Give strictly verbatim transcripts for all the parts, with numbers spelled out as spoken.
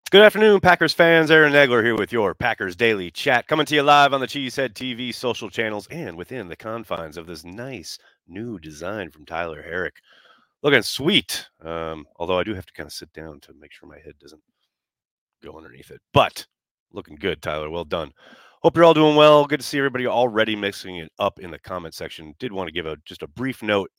Good afternoon, Packers fans. Aaron Nagler here with your Packers Daily Chat, coming to you live on the Cheesehead T V social channels and within the confines of this nice new design from Tyler Herrick. Looking sweet, um, although I do have to kind of sit down to make sure my head doesn't go underneath it. But looking good, Tyler. Well done. Hope you're all doing well. Good to see everybody already mixing it up in the comment section. Did want to give a just a brief note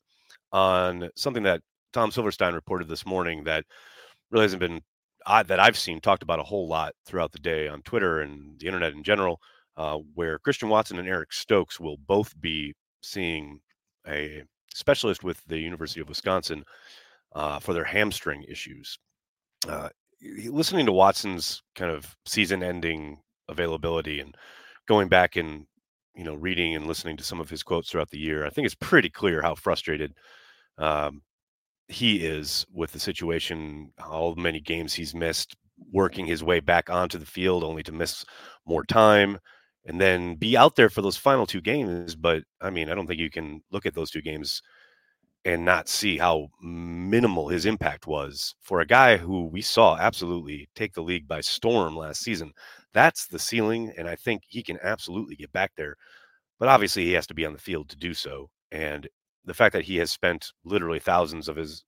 on something that Tom Silverstein reported this morning that really hasn't been I, that I've seen talked about a whole lot throughout the day on Twitter and the internet in general, uh, where Christian Watson and Eric Stokes will both be seeing a specialist with the University of Wisconsin uh, for their hamstring issues. Uh, Listening to Watson's kind of season-ending availability and going back and you know reading and listening to some of his quotes throughout the year, I think it's pretty clear how frustrated um, he is with the situation, how many games he's missed, working his way back onto the field only to miss more time and then be out there for those final two games. But I mean, I don't think you can look at those two games and not see how minimal his impact was for a guy who we saw absolutely take the league by storm last season. That's the ceiling, and I think he can absolutely get back there. But obviously, he has to be on the field to do so. And the fact that he has spent literally thousands of his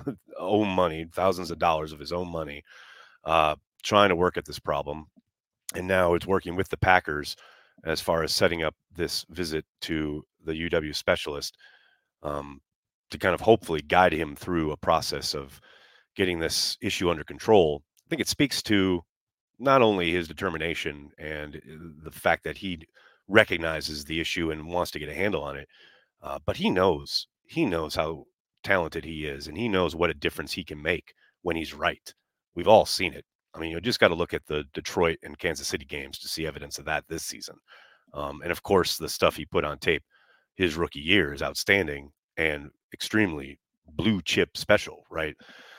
own money, thousands of dollars of his own money, uh, trying to work at this problem, and now it's working with the Packers as far as setting up this visit to the U W specialist um, to kind of hopefully guide him through a process of getting this issue under control. I think it speaks to not only his determination and uh, the fact that he recognizes the issue and wants to get a handle on it, uh, but he knows he knows how talented he is, and he knows what a difference he can make when he's right. We've all seen it. I mean, you just got to look at the Detroit and Kansas City games to see evidence of that this season. Um, and of course, the stuff he put on tape his rookie year is outstanding and extremely blue chip special, right?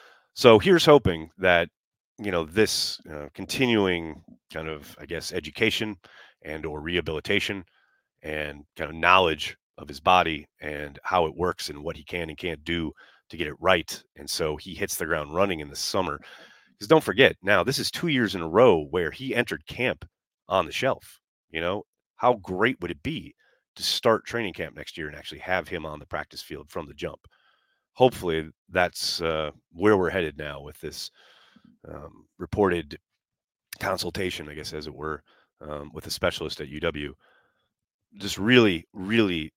So here's hoping that you know this uh, continuing kind of, I guess, education and or rehabilitation and kind of knowledge of his body and how it works and what he can and can't do to get it right. And so he hits the ground running in the summer. Because don't forget, now this is two years in a row where he entered camp on the shelf. You know, how great would it be to start training camp next year and actually have him on the practice field from the jump? Hopefully, that's uh, where we're headed now with this um, reported consultation, I guess, as it were, um, with a specialist at U W. Just really, really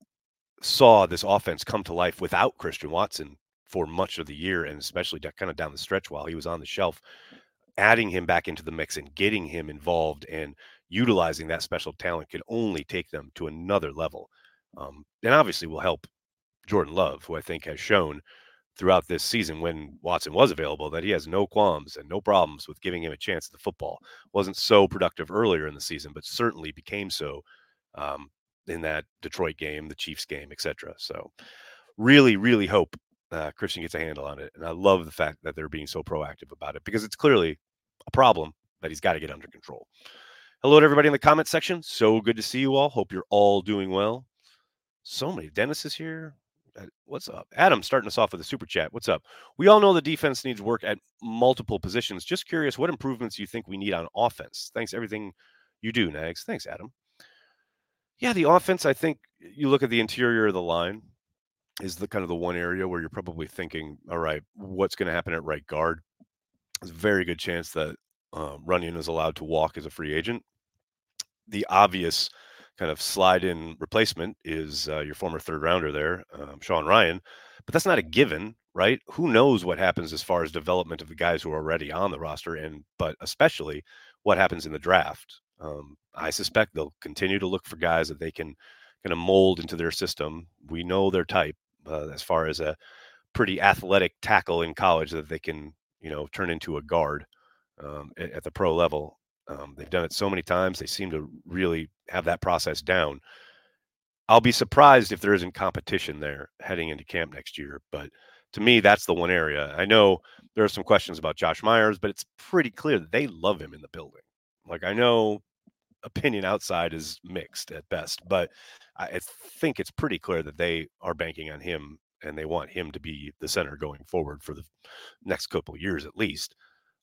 saw this offense come to life without Christian Watson for much of the year, and especially kind of down the stretch while he was on the shelf. Adding him back into the mix and getting him involved and utilizing that special talent can only take them to another level. Um, and obviously will help Jordan Love, who I think has shown throughout this season when Watson was available that he has no qualms and no problems with giving him a chance at the football. Wasn't so productive earlier in the season, but certainly became so um, in that Detroit game, the Chiefs game, et cetera. So really, really hope uh, Christian gets a handle on it. And I love the fact that they're being so proactive about it because it's clearly a problem that he's got to get under control. Hello to everybody in the comment section. So good to see you all. Hope you're all doing well. So many. Dennis is here. Uh, What's up? Adam starting us off with a super chat. What's up? We all know the defense needs work at multiple positions. Just curious, what improvements you think we need on offense? Thanks everything you do, Nags. Thanks, Adam. Yeah, the offense, I think you look at the interior of the line is the kind of the one area where you're probably thinking, all right, what's going to happen at right guard? There's a very good chance that uh, Runyon is allowed to walk as a free agent. The obvious kind of slide in replacement is uh, your former third rounder there, um, Sean Ryan, but that's not a given, right? Who knows what happens as far as development of the guys who are already on the roster, and but especially what happens in the draft. Um, I suspect they'll continue to look for guys that they can kind of mold into their system. We know their type uh, as far as a pretty athletic tackle in college that they can, you know, turn into a guard um, at, at the pro level. Um, they've done it so many times. They seem to really have that process down. I'll be surprised if there isn't competition there heading into camp next year. But to me, that's the one area. I know there are some questions about Josh Myers, but it's pretty clear that they love him in the building. Like, I know opinion outside is mixed at best, but I think it's pretty clear that they are banking on him and they want him to be the center going forward for the next couple of years at least.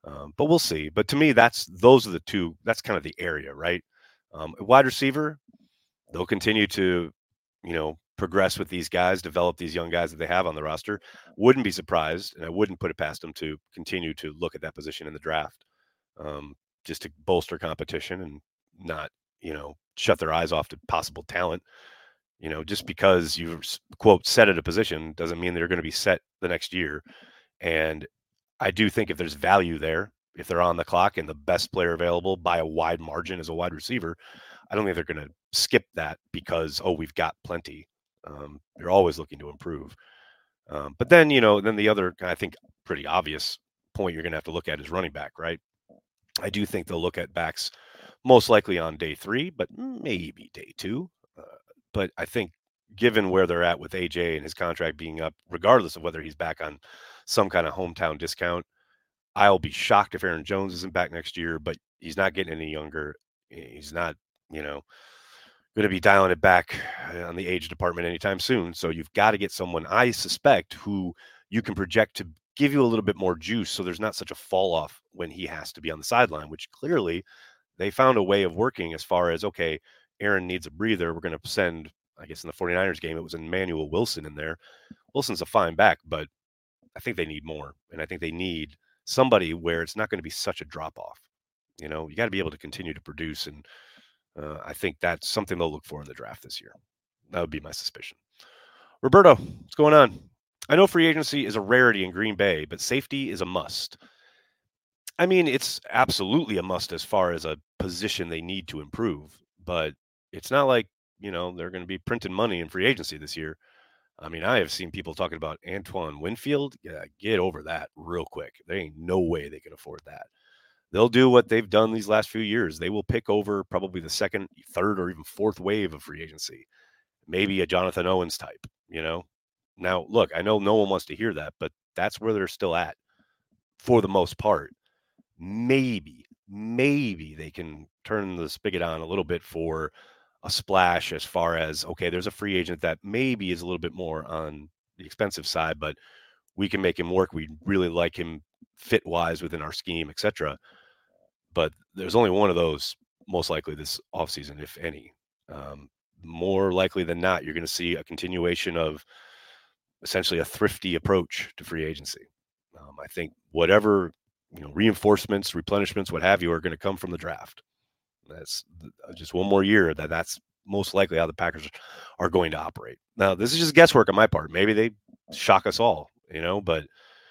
Um, but we'll see. But to me, that's those are the two. That's kind of the area, right? Um, wide receiver, they'll continue to, you know, progress with these guys, develop these young guys that they have on the roster. Wouldn't be surprised, and I wouldn't put it past them to continue to look at that position in the draft, um, just to bolster competition and not, you know, shut their eyes off to possible talent. You know, just because you're quote set at a position doesn't mean they're going to be set the next year. And I do think if there's value there, if they're on the clock and the best player available by a wide margin as a wide receiver, I don't think they're going to skip that because, oh, we've got plenty. Um, you're always looking to improve. Um, but then, you know, then the other, I think, pretty obvious point you're going to have to look at is running back, right? I do think they'll look at backs most likely on day three, but maybe day two. Uh, but I think given where they're at with A J and his contract being up, regardless of whether he's back on some kind of hometown discount, I'll be shocked if Aaron Jones isn't back next year, but he's not getting any younger. He's not, you know, going to be dialing it back on the age department anytime soon. So you've got to get someone, I suspect, who you can project to give you a little bit more juice so there's not such a fall off when he has to be on the sideline, which clearly they found a way of working as far as, okay, Aaron needs a breather. We're going to send, I guess in the 49ers game, it was Emmanuel Wilson in there. Wilson's a fine back, but I think they need more. And I think they need somebody where it's not going to be such a drop off. You know, you got to be able to continue to produce. And uh, I think that's something they'll look for in the draft this year. That would be my suspicion. Roberto, what's going on? I know free agency is a rarity in Green Bay, but safety is a must. I mean, it's absolutely a must as far as a position they need to improve, but it's not like, you know, they're going to be printing money in free agency this year. I mean, I have seen people talking about Antoine Winfield. Yeah, get over that real quick. There ain't no way they can afford that. They'll do what they've done these last few years. They will pick over probably the second, third, or even fourth wave of free agency. Maybe a Jonathan Owens type, you know? Now, look, I know no one wants to hear that, but that's where they're still at for the most part. Maybe, maybe they can turn the spigot on a little bit for a splash as far as, okay, there's a free agent that maybe is a little bit more on the expensive side, but we can make him work. We really like him fit wise within our scheme, et cetera. But there's only one of those most likely this offseason, if any. Um, more likely than not, you're going to see a continuation of essentially a thrifty approach to free agency. Um, I think whatever, you know, reinforcements, replenishments, what have you, are going to come from the draft. That's just one more year that that's most likely how the Packers are going to operate. Now, this is just guesswork on my part. Maybe they shock us all, you know, but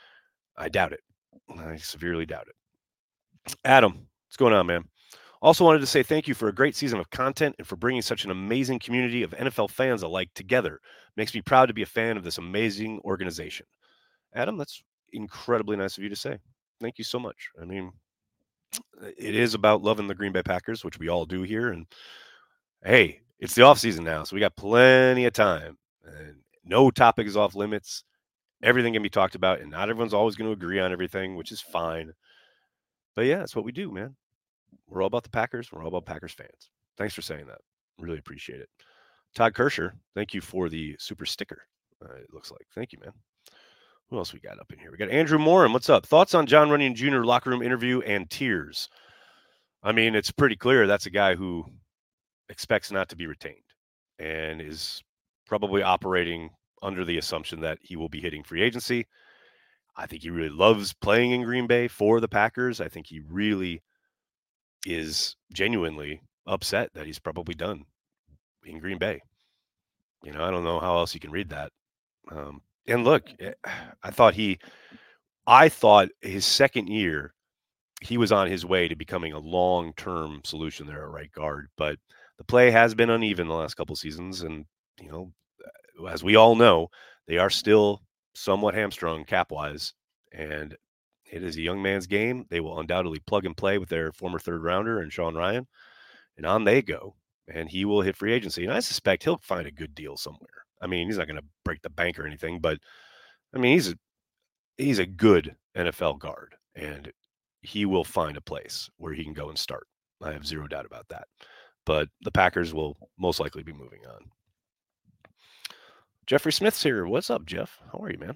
I doubt it. I severely doubt it. Adam, what's going on, man? Also wanted to say thank you for a great season of content and for bringing such an amazing community of N F L fans alike together. Makes me proud to be a fan of this amazing organization. Adam, that's incredibly nice of you to say. Thank you so much. I mean, it is about loving the Green Bay Packers, which we all do here. And hey, it's the offseason now, so we got plenty of time. And no topic is off limits. Everything can be talked about, and not everyone's always going to agree on everything, which is fine. But yeah, that's what we do, man. We're all about the Packers. We're all about Packers fans. Thanks for saying that. Really appreciate it. Todd Kirscher, thank you for the super sticker. Uh, it looks like. Thank you, man. Who else we got up in here? We got Andrew Morin. What's up? Thoughts on Jon Runyan Junior locker room interview and tears? I mean, it's pretty clear that's a guy who expects not to be retained and is probably operating under the assumption that he will be hitting free agency. I think he really loves playing in Green Bay for the Packers. I think he really is genuinely upset that he's probably done in Green Bay. You know, I don't know how else you can read that. Um, and look, I thought he, I thought his second year, he was on his way to becoming a long-term solution there at right guard. But the play has been uneven the last couple of seasons. And, you know, as we all know, they are still somewhat hamstrung cap-wise. And it is a young man's game. They will undoubtedly plug and play with their former third rounder and Sean Ryan. And on they go. And he will hit free agency. And I suspect he'll find a good deal somewhere. I mean, he's not going to break the bank or anything, but I mean, he's a he's a good N F L guard, and he will find a place where he can go and start. I have zero doubt about that. But the Packers will most likely be moving on. Jeffrey Smith's here. What's up, Jeff? How are you, man?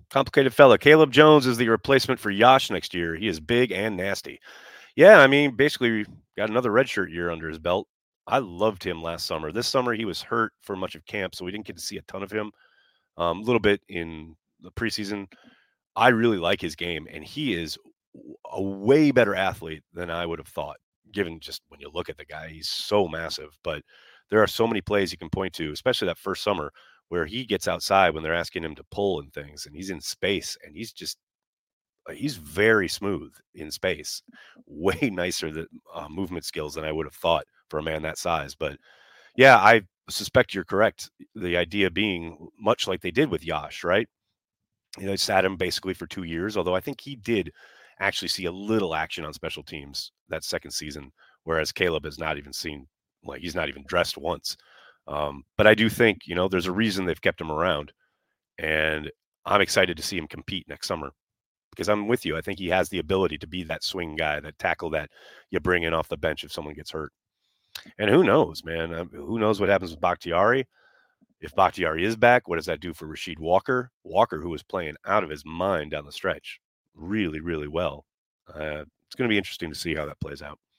Complicated fella. Caleb Jones is the replacement for Yash next year. He is big and nasty. Yeah, I mean, basically got another redshirt year under his belt. I loved him last summer. This summer he was hurt for much of camp, so we didn't get to see a ton of him. Um, a little bit in the preseason. I really like his game, and he is a way better athlete than I would have thought, given just when you look at the guy, he's so massive. But there are so many plays you can point to, especially that first summer where he gets outside when they're asking him to pull and things, and he's in space, and he's just uh, he's very smooth in space, way nicer than uh, movement skills than I would have thought for a man that size. But yeah, I suspect you're correct. The idea being much like they did with Yash, right? You know, they sat him basically for two years, although I think he did actually see a little action on special teams that second season, whereas Caleb has not even seen, like, he's not even dressed once. Um, but I do think, you know, there's a reason they've kept him around, and I'm excited to see him compete next summer because I'm with you. I think he has the ability to be that swing guy, that tackle that you bring in off the bench if someone gets hurt. And who knows, man? Uh, Who knows what happens with Bakhtiari? If Bakhtiari is back, what does that do for Rasheed Walker? Walker, who was playing out of his mind down the stretch, really, really well. Uh, it's going to be interesting to see how that plays out.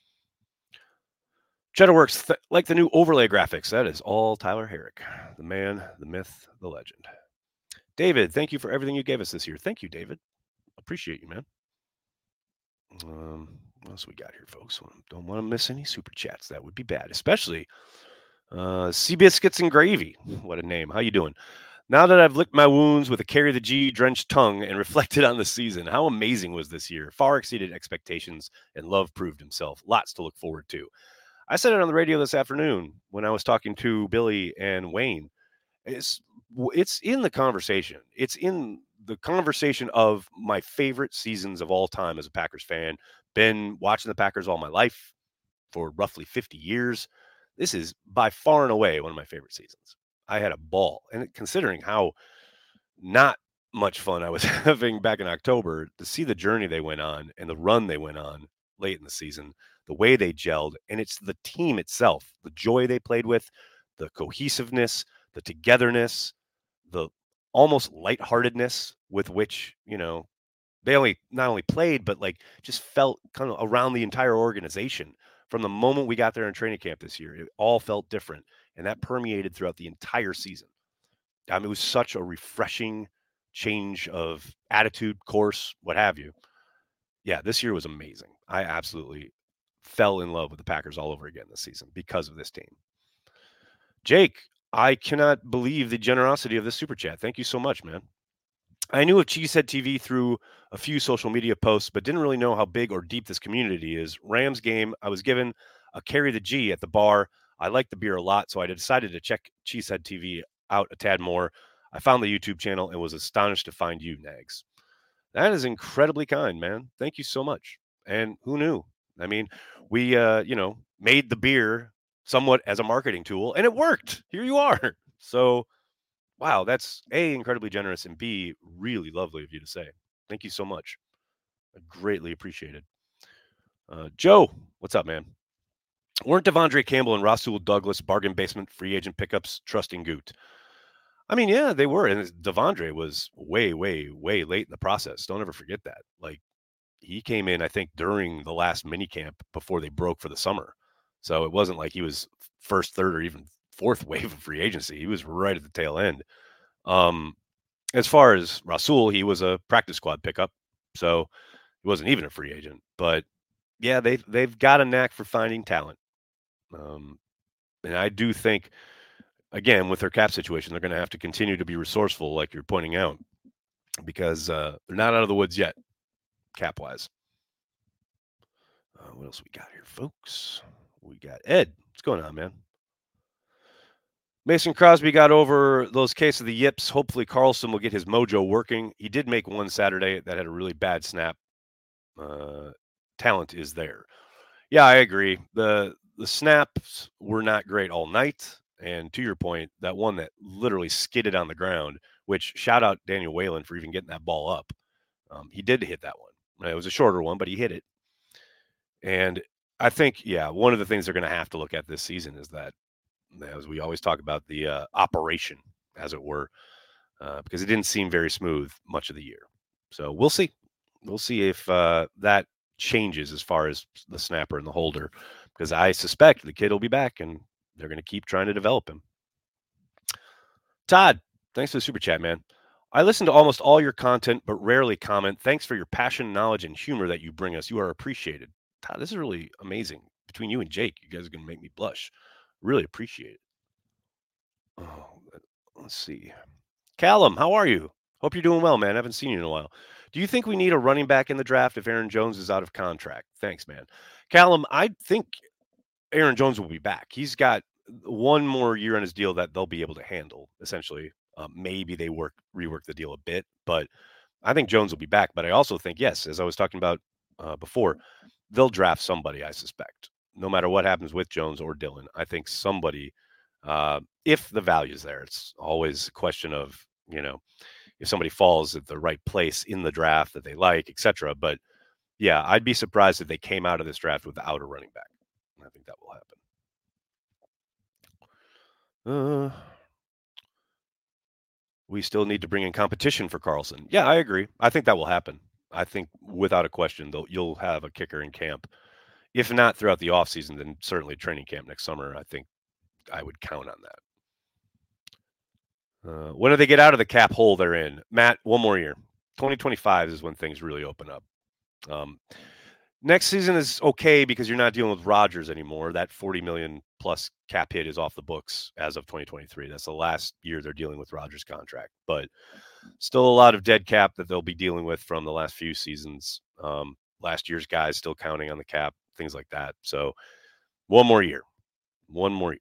Cheddar Works, th- like the new overlay graphics. That is all Tyler Herrick, the man, the myth, the legend. David, thank you for everything you gave us this year. Thank you, David. Appreciate you, man. Um, what else we got here, folks? Don't want to miss any super chats. That would be bad, especially uh, Sea Biscuits and Gravy. What a name. How you doing? Now that I've licked my wounds with a carry the G drenched tongue and reflected on the season, how amazing was this year? Far exceeded expectations, and Love proved himself. Lots to look forward to. I said it on the radio this afternoon when I was talking to Billy and Wayne. It's it's in the conversation. It's in the conversation of my favorite seasons of all time as a Packers fan. Been watching the Packers all my life for roughly fifty years. This is by far and away one of my favorite seasons. I had a ball. And considering how not much fun I was having back in October, to see the journey they went on and the run they went on late in the season, the way they gelled, and it's the team itself, the joy they played with, the cohesiveness, the togetherness, the almost lightheartedness with which, you know, they only not only played, but like just felt kind of around the entire organization. From the moment we got there in training camp this year, it all felt different. And that permeated throughout the entire season. I mean, it was such a refreshing change of attitude, course, what have you. Yeah, this year was amazing. I absolutely fell in love with the Packers all over again this season because of this team. Jake, I cannot believe the generosity of this super chat. Thank you so much, man. I knew of Cheesehead T V through a few social media posts, but didn't really know how big or deep this community is. Rams game, I was given a carry the G at the bar. I like the beer a lot, so I decided to check Cheesehead T V out a tad more. I found the YouTube channel and was astonished to find you, Nags. That is incredibly kind, man. Thank you so much. And who knew? I mean, we, uh, you know, made the beer somewhat as a marketing tool, and it worked. Here you are. So, wow, that's A, incredibly generous, and B, really lovely of you to say. Thank you so much. I greatly appreciate it. Uh, Joe, what's up, man? Weren't Devondre Campbell and Rasul Douglas bargain basement free agent pickups trusting Goot? I mean, yeah, they were. And Devondre was way, way, way late in the process. Don't ever forget that. Like, he came in, I think, during the last mini camp before they broke for the summer. So it wasn't like he was first, third, or even fourth wave of free agency. He was right at the tail end. Um, as far as Rasul, he was a practice squad pickup, so he wasn't even a free agent. But yeah, they they've got a knack for finding talent, um, and I do think, again, with their cap situation, they're going to have to continue to be resourceful, like you're pointing out, because uh, they're not out of the woods yet, cap wise. Uh, what else we got here, folks? We got Ed. What's going on, man? Mason Crosby got over those case of the yips. Hopefully Carlson will get his mojo working. He did make one Saturday that had a really bad snap. Uh, talent is there. Yeah, I agree. The the snaps were not great all night. And to your point, that one that literally skidded on the ground, which shout out Daniel Whalen for even getting that ball up. Um, he did hit that one. It was a shorter one, but he hit it. And I think, yeah, one of the things they're going to have to look at this season is that, as we always talk about, the uh, operation, as it were. uh, because it didn't seem very smooth much of the year. So we'll see. We'll see if uh, that changes as far as the snapper and the holder, because I suspect the kid will be back and they're going to keep trying to develop him. Todd, thanks for the super chat, man. I listen to almost all your content, but rarely comment. Thanks for your passion, knowledge, and humor that you bring us. You are appreciated. Todd, this is really amazing. Between you and Jake, you guys are going to make me blush. Really appreciate it. Oh, let's see. Callum, how are you? Hope you're doing well, man. I haven't seen you in a while. Do you think we need a running back in the draft if Aaron Jones is out of contract? Thanks, man. Callum, I think Aaron Jones will be back. He's got one more year on his deal that they'll be able to handle, essentially. Uh, maybe they work rework the deal a bit, but I think Jones will be back. But I also think, yes, as I was talking about uh, before, they'll draft somebody, I suspect. No matter what happens with Jones or Dillon, I think somebody, uh, if the value's there, it's always a question of, you know, if somebody falls at the right place in the draft that they like, et cetera. But yeah, I'd be surprised if they came out of this draft without a running back. I think that will happen. Uh, we still need to bring in competition for Carlson. Yeah, I agree. I think that will happen. I think without a question, though, you'll have a kicker in camp. If not throughout the offseason, then certainly training camp next summer. I think I would count on that. Uh, when do they get out of the cap hole they're in? Matt, one more year. twenty twenty-five is when things really open up. Um, next season is okay because you're not dealing with Rodgers anymore. That forty million plus cap hit is off the books as of twenty twenty-three. That's the last year they're dealing with Rodgers' contract, but still a lot of dead cap that they'll be dealing with from the last few seasons. Um, last year's guys still counting on the cap, things like that. So one more year, one more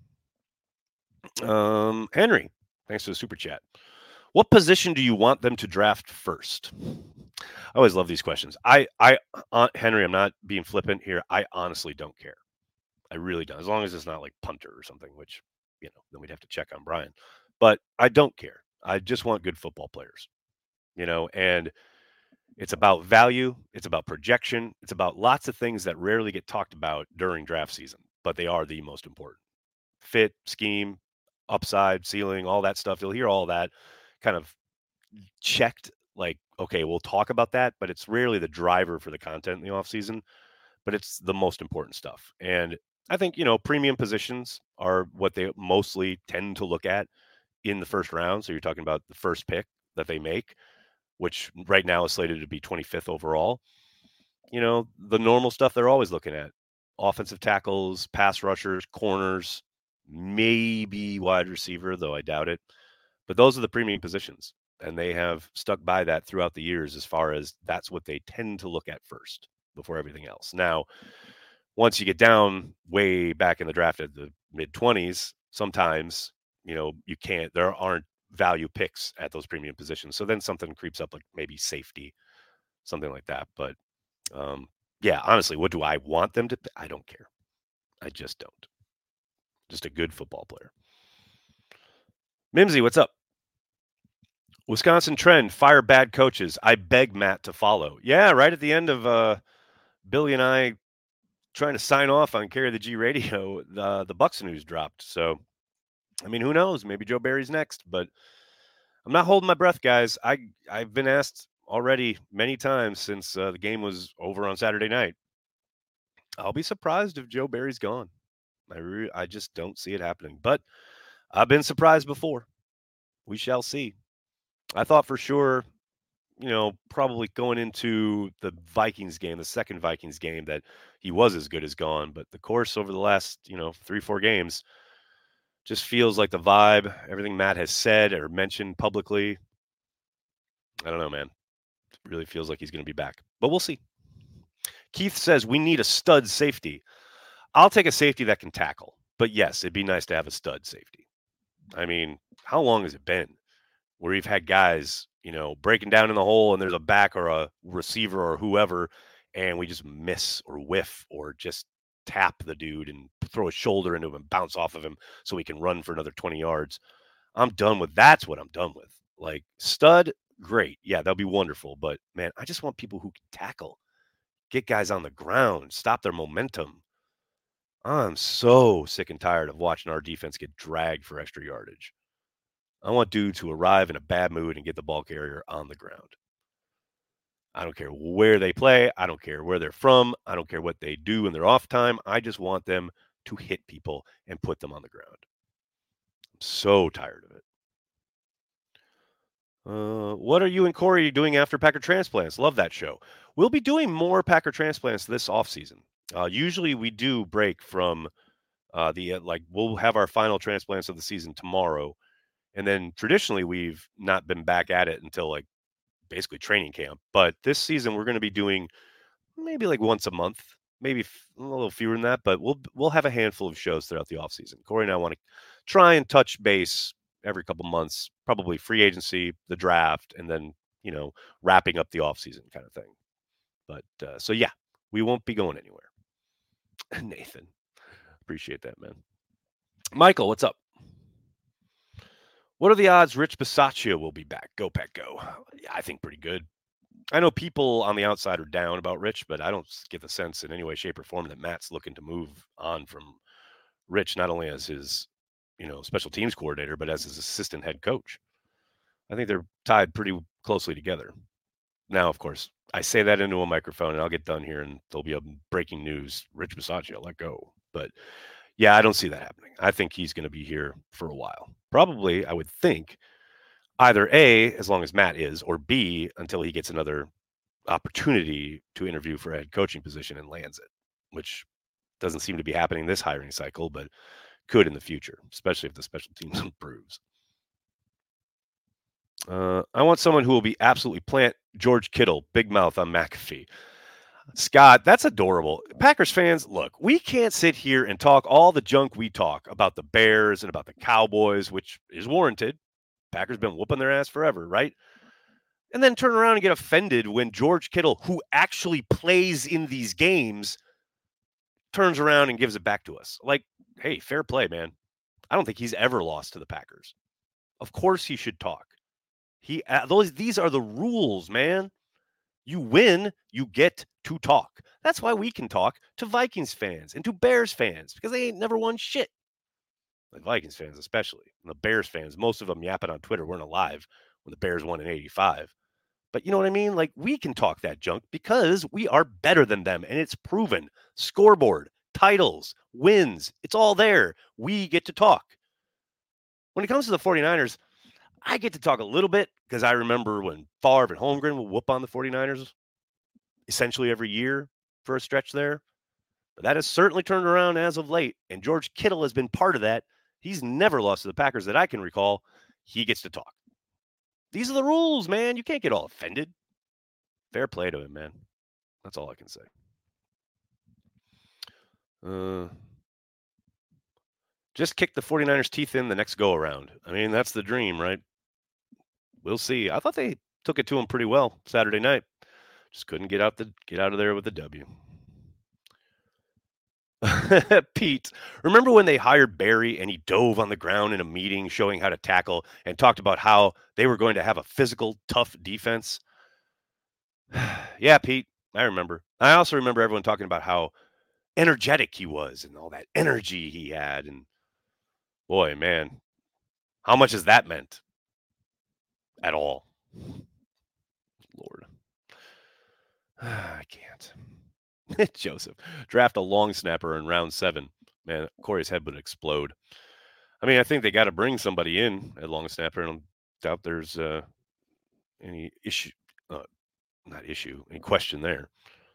year. Um, Henry, thanks for the super chat. What position do you want them to draft first? I always love these questions. I, I, uh, Henry, I'm not being flippant here. I honestly don't care. I really don't. As long as it's not like punter or something, which, you know, then we'd have to check on Brian. But I don't care. I just want good football players, you know, and it's about value. It's about projection. It's about lots of things that rarely get talked about during draft season, but they are the most important. Fit, scheme, upside, ceiling, all that stuff. You'll hear all that kind of checked, like, okay, we'll talk about that, but it's rarely the driver for the content in the offseason, but it's the most important stuff. And I think, you know, premium positions are what they mostly tend to look at in the first round. So you're talking about the first pick that they make, which right now is slated to be twenty-fifth overall. You know, the normal stuff they're always looking at: offensive tackles, pass rushers, corners, maybe wide receiver, though I doubt it. But those are the premium positions, and they have stuck by that throughout the years as far as that's what they tend to look at first before everything else. Now, once you get down way back in the draft at the mid twenties, sometimes, you know, you can't, there aren't value picks at those premium positions. So then something creeps up, like maybe safety, something like that. But um, yeah, honestly, what do I want them to? I don't care. I just don't. Just a good football player. Mimsy, what's up? Wisconsin trend: fire bad coaches. I beg Matt to follow. Yeah, right at the end of uh, Billy and I trying to sign off on Carry the G Radio, the the Bucks news dropped. So, I mean, who knows? Maybe Joe Barry's next, but I'm not holding my breath, guys. I I've been asked already many times since uh, the game was over on Saturday night. I'll be surprised if Joe Barry's gone. I re- I just don't see it happening. But I've been surprised before. We shall see. I thought for sure, you know, probably going into the Vikings game, the second Vikings game, that he was as good as gone. But the course over the last, you know, three, four games just feels like the vibe, everything Matt has said or mentioned publicly. I don't know, man. It really feels like he's going to be back. But we'll see. Keith says we need a stud safety. I'll take a safety that can tackle. But yes, it'd be nice to have a stud safety. I mean, how long has it been where we've had guys, you know, breaking down in the hole and there's a back or a receiver or whoever, and we just miss or whiff or just tap the dude and throw a shoulder into him and bounce off of him so he can run for another twenty yards. I'm done with that's what I'm done with. Like, stud, great. Yeah, that'll be wonderful. But man, I just want people who can tackle, get guys on the ground, stop their momentum. I'm so sick and tired of watching our defense get dragged for extra yardage. I want dude to arrive in a bad mood and get the ball carrier on the ground. I don't care where they play. I don't care where they're from. I don't care what they do in their off time. I just want them to hit people and put them on the ground. I'm so tired of it. Uh, what are you and Corey doing after Packer Transplants? Love that show. We'll be doing more Packer Transplants this offseason. Uh, usually we do break from uh, the, uh, like, we'll have our final transplants of the season tomorrow. And then traditionally we've not been back at it until like basically training camp. But this season we're going to be doing maybe like once a month, maybe f- a little fewer than that, but we'll we'll have a handful of shows throughout the offseason. Corey and I want to try and touch base every couple months, probably free agency, the draft, and then, you know, wrapping up the offseason kind of thing. But uh, so, yeah, we won't be going anywhere. Nathan, appreciate that, man. Michael, what's up? What are the odds Rich Bisaccia will be back? Go, Pack, go. Yeah, I think pretty good. I know people on the outside are down about Rich, but I don't get the sense in any way, shape, or form that Matt's looking to move on from Rich, not only as his, you know, special teams coordinator, but as his assistant head coach. I think they're tied pretty closely together. Now, of course, I say that into a microphone, and I'll get done here, and there'll be a breaking news: Rich Bisaccia let go. But yeah, I don't see that happening. I think he's going to be here for a while. Probably, I would think, either A, as long as Matt is, or B, until he gets another opportunity to interview for a head coaching position and lands it, which doesn't seem to be happening this hiring cycle, but could in the future, especially if the special teams improves. Uh, I want someone who will be absolutely plant George Kittle, big mouth on McAfee. Scott, that's adorable. Packers fans, look, we can't sit here and talk all the junk we talk about the Bears and about the Cowboys, which is warranted. Packers been whooping their ass forever, right? And then turn around and get offended when George Kittle, who actually plays in these games, turns around and gives it back to us. Like, hey, fair play, man. I don't think he's ever lost to the Packers. Of course he should talk. He uh, those these are the rules, man. You win, you get to talk. That's why we can talk to Vikings fans and to Bears fans, because they ain't never won shit. Like Vikings fans especially. And the Bears fans, most of them yapping on Twitter, weren't alive when the Bears won in eighty-five. But you know what I mean? Like, we can talk that junk because we are better than them, and it's proven. Scoreboard, titles, wins, it's all there. We get to talk. When it comes to the 49ers, I get to talk a little bit because I remember when Favre and Holmgren would whoop on the 49ers essentially every year for a stretch there. But that has certainly turned around as of late, and George Kittle has been part of that. He's never lost to the Packers that I can recall. He gets to talk. These are the rules, man. You can't get all offended. Fair play to him, man. That's all I can say. Uh, just kick the 49ers' teeth in the next go-around. I mean, that's the dream, right? We'll see. I thought they took it to him pretty well Saturday night. Just couldn't get out the get out of there with the W. Pete, remember when they hired Barry and he dove on the ground in a meeting showing how to tackle and talked about how they were going to have a physical, tough defense? Yeah, Pete, I remember. I also remember everyone talking about how energetic he was and all that energy he had. And boy, man, how much has that meant? At all. Lord. I can't. Joseph, draft a long snapper in round seven. Man, Corey's head would explode. I mean, I think they got to bring somebody in at long snapper, and I doubt there's uh, any issue, uh, not issue, any question there.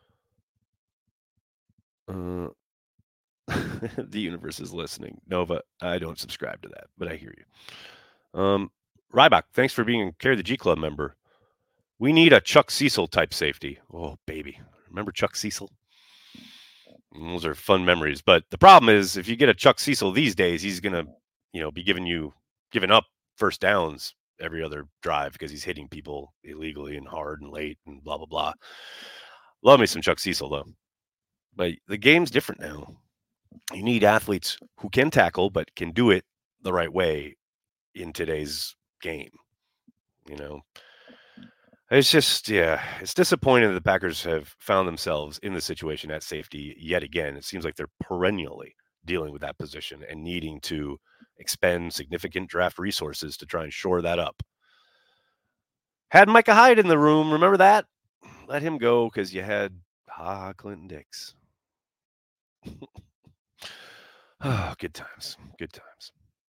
Uh, the universe is listening. Nova, I don't subscribe to that, but I hear you. Um, Rybach, thanks for being a Carry the G Club member. We need a Chuck Cecil type safety. Oh, baby. Remember Chuck Cecil? Those are fun memories. But the problem is, if you get a Chuck Cecil these days, he's going to, you know, be giving you, giving up first downs every other drive because he's hitting people illegally and hard and late and blah, blah, blah. Love me some Chuck Cecil, though. But the game's different now. You need athletes who can tackle, but can do it the right way in today's game. You know, it's just, yeah, it's disappointing that the Packers have found themselves in the situation at safety yet again. It seems like they're perennially dealing with that position and needing to expend significant draft resources to try and shore that up. Had Micah Hyde in the room. Remember that? Let him go because you had ha Clinton Dix. Oh, good times. Good times.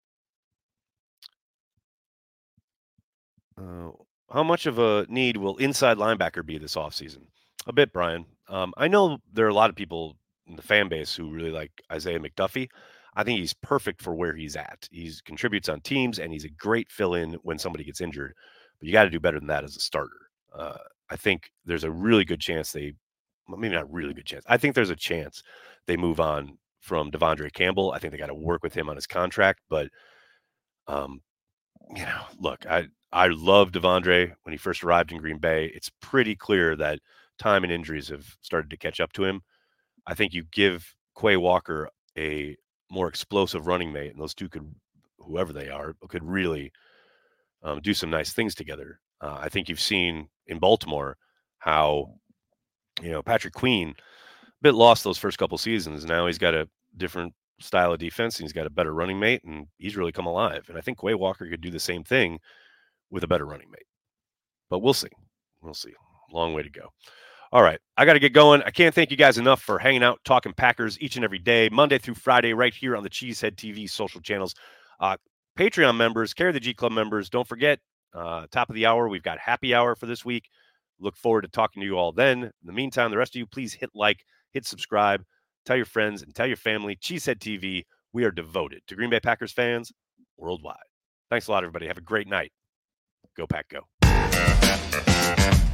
Uh, how much of a need will inside linebacker be this offseason? A bit, Brian. Um, I know there are a lot of people in the fan base who really like Isaiah McDuffie. I think he's perfect for where he's at. He contributes on teams, and he's a great fill-in when somebody gets injured. But you got to do better than that as a starter. Uh, I think there's a really good chance they, well, maybe not really good chance. I think there's a chance they move on from Devondre Campbell. I think they got to work with him on his contract. But, um, you know, look, I I love Devondre when he first arrived in Green Bay. It's pretty clear that time and injuries have started to catch up to him. I think you give Quay Walker a more explosive running mate, and those two could, whoever they are, could really um, do some nice things together. Uh, I think you've seen in Baltimore how, you know, Patrick Queen a bit lost those first couple seasons. Now he's got a different style of defense, and he's got a better running mate, and he's really come alive. And I think Quay Walker could do the same thing with a better running mate. But we'll see. We'll see. Long way to go. All right. I got to get going. I can't thank you guys enough for hanging out, talking Packers each and every day, Monday through Friday, right here on the Cheesehead T V social channels. Uh, Patreon members, Carry the G Club members, don't forget, uh, top of the hour, we've got happy hour for this week. Look forward to talking to you all then. In the meantime, the rest of you, please hit like, hit subscribe, tell your friends, and tell your family. Cheesehead T V, we are devoted to Green Bay Packers fans worldwide. Thanks a lot, everybody. Have a great night. Go Pack, go.